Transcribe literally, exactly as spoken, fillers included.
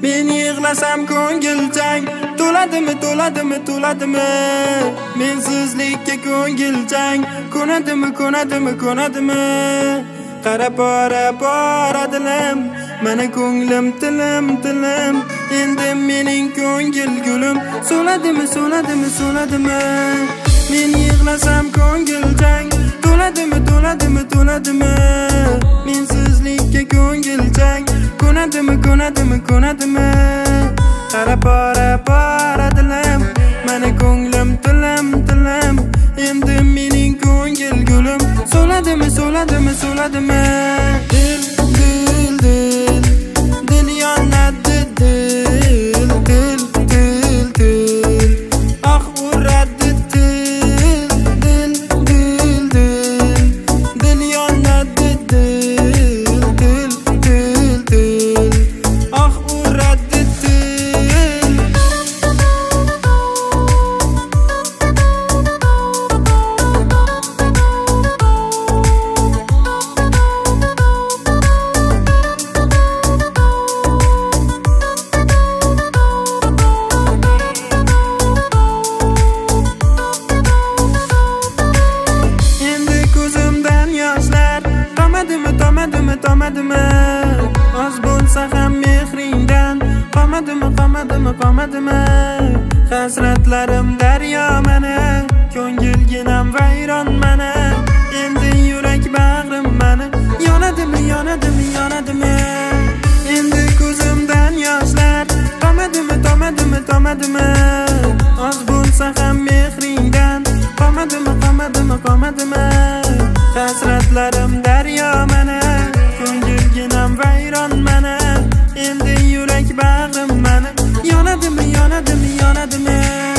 Men yig'lasam ko'ngil chang, to'ladimi, to'ladimi, to'ladimi? Mensizlikka ko'ngil chang, ko'nadimi, ko'nadimi, ko'nadimi? Qara pora pora dilim, mana ko'nglim tilim tilim. Endi mening ko'ngil gulim, so'ladimi, so'ladimi, so'ladimi? Men yig'lasam ko'ngil chang, to'ladimi, to'ladimi, to'ladimi? Mensizlikka ko'ngil chang, ko'nadimi, ko'nadimi, ko'nadimi? Qara pora pora dilim, mana ko'nglim tilim tilim. Endi mening ko'ngil gulim, so'ladimi, so'ladimi, so'ladimi? Dil dil dil dil yonadi, dil dil dil dil ah uradi, dil dil dil dil dil yonadi, dil dil dil dil ah uradi, dil. Tomadimi, tomadimi, tomadimi? Oz bo'lsa ham mehringdan qomadimi, qomadimi, qomadimi? Hasratlarim daryo mana, ko'ngilginam vayron mana. Endi yurak bag'rim mana, yonadimi, yonadimi, yonadimi? Endi ko'zimdan yoshlar tomadimi, tomadimi, tomadimi? Oz bo'lsa ham mehringdan qomadimi, qomadimi, qomadimi? Hasratlarim daryo mana, ko'ngilginam vayron mana. Endi yurak bag'rim mana, yonadimi, yonadimi, yonadimi?